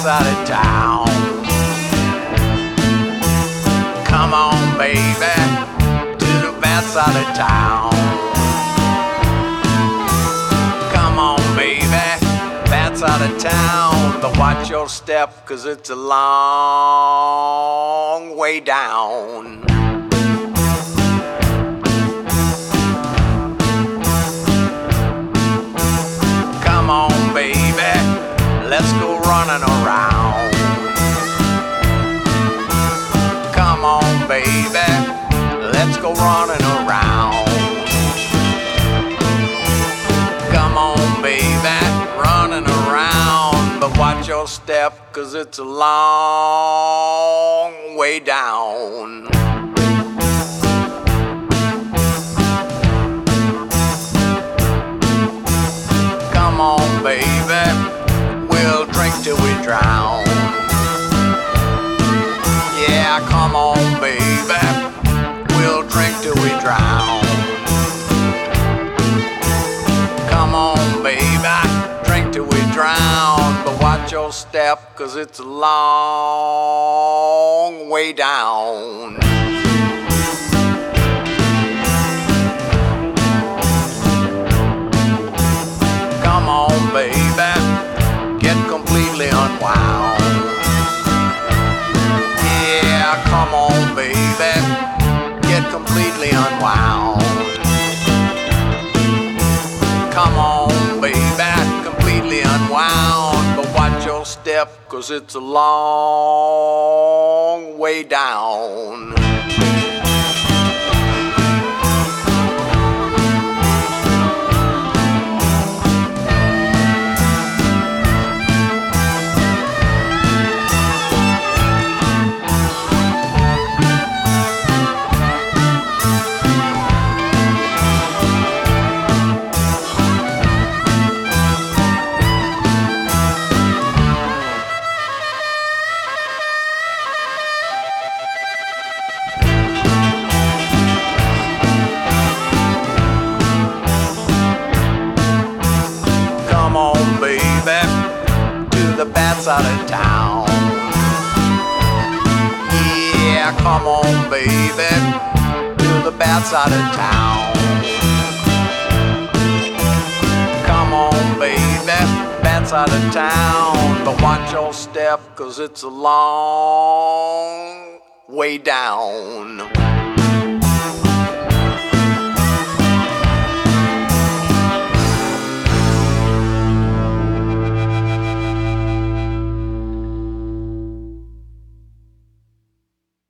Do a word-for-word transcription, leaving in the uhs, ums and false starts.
side of town. Come on, baby, to the bad side of town. Come on, baby, bad side of town. But watch your step, 'cause it's a long way down. Come on, baby, let's go running around. Come on, baby, let's go running around. Come on, baby, running around. But watch your step, 'cause it's a long way down. Come on, baby, we'll drink till we drown. Yeah, come on, baby, we'll drink till we drown. Come on, baby, drink till we drown. But watch your step, 'cause it's a long way down. Come on, baby, get completely unwound. Yeah, come on, baby, get completely unwound. Come on, baby, completely unwound. But watch your step, 'cause it's a long way down. Come on, baby, to the bad side of town. Yeah, come on, baby, to the bad side of town. Come on, baby, bad side of town. But watch your step, 'cause it's a long way down.